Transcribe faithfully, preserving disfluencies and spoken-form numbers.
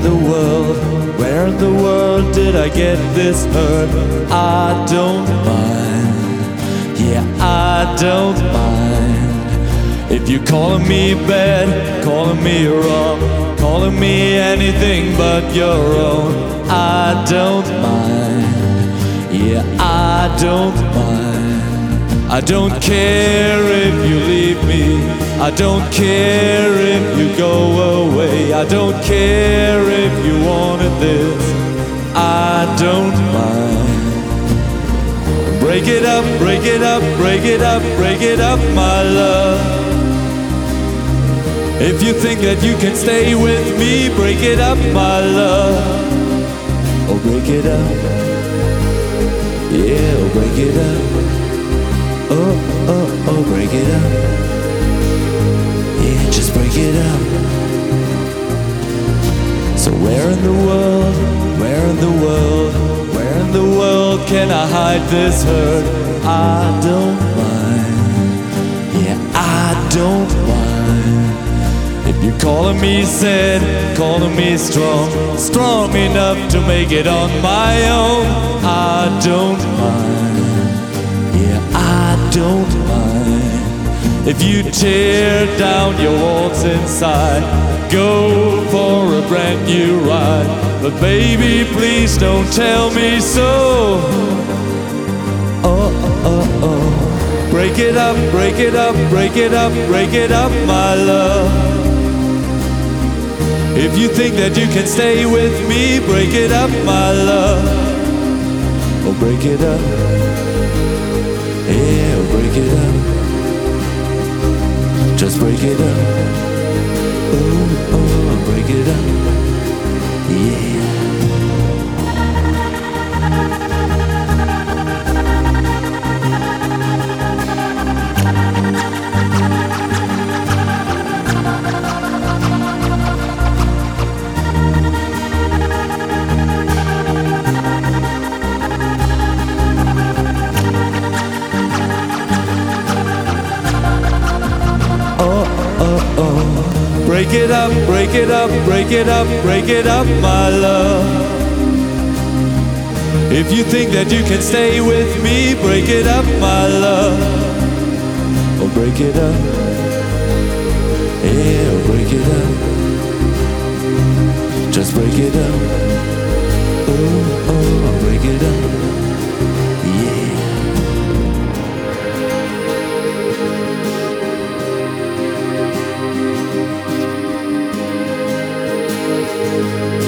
the world, where in the world did I get this hurt? I don't mind, yeah, I don't mind. If you're calling me bad, calling me wrong, calling me anything but your own, I don't mind, yeah, I don't mind. I don't care if you leave me, I don't care if you go away, I don't care if you wanted this, I don't mind. Break it up, break it up, break it up, break it up, my love. If you think that you can stay with me, break it up, my love. Oh, break it up, yeah, oh, break it up. Oh, oh, oh, break it up. Yeah, just break it up. So where in the world, where in the world, where in the world can I hide this hurt? I don't mind, yeah, I don't mind. If you're calling me sad, calling me strong, strong enough to make it on my own, I don't mind, yeah, I don't mind. If you tear down your walls inside, go for a brand new ride. But baby, please don't tell me so. Oh, oh, oh. Break it up, break it up, break it up, break it up, my love. If you think that you can stay with me, break it up, my love. Oh, break it up. Yeah, oh, break it up. Just break it up. Oh, oh, break it up. Yeah. Break it up, break it up, break it up, break it up, my love. If you think that you can stay with me, break it up, my love. Oh, break it up. Yeah, oh, break it up. Just break it up. Oh, oh, break it up. Yeah. Thank you.